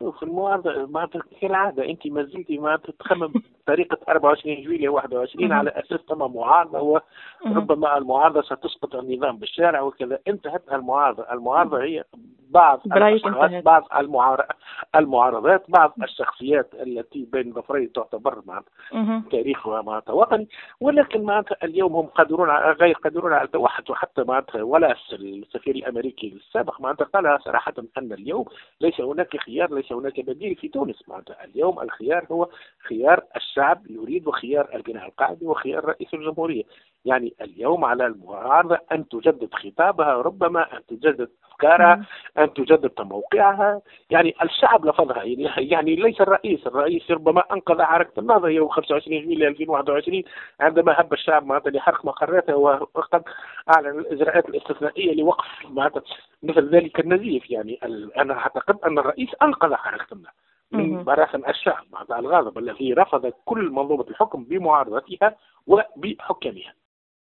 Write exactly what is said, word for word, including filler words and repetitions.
شوف المعارضة معناتها كالعادة أنت ما زلتي ما تتخمم بطريقة أربعة وعشرين جويلية واحد وعشرين على أساس تم معارضة، وربما المعارضة ستسقط النظام بالشارع وكذا. انتهت المعارضة. المعارضة هي بعض الأشخاص، بعض المعارضات، بعض الشخصيات التي بين ظفرين تعتبر معناتها تاريخها معناتها وطني، ولكن معناتها اليوم هم قادرون غير قادرون على التوحد. وحتى معناتها ولا السفير الأمريكي السابق معناتها قال صراحة أن اليوم ليس هناك خيار، ليس هناك بديل في تونس. معناتها اليوم الخيار هو خيار الشعب يريد، وخيار البناء القاعدي، وخيار رئيس الجمهورية. يعني اليوم على المعارضة أن تجدد خطابها، ربما أن تجدد أفكارها، أن تجدد موقعها. يعني الشعب لفظها، يعني, يعني ليس الرئيس. الرئيس ربما أنقذ حركة النهضة يوم خمسة وعشرين جويلية ألفين وواحد وعشرين عندما هب الشعب معناتها لحرق مقراتها، وقد أعلن الإجراءات الاستثنائية لوقف معناتها مثل ذلك النزيف. يعني أنا أعتقد أن الرئيس أنقذ حركة النهضة من براثن الشعب مع الغاضب الذي رفض كل منظومة الحكم بمعارضتها وبحكامها.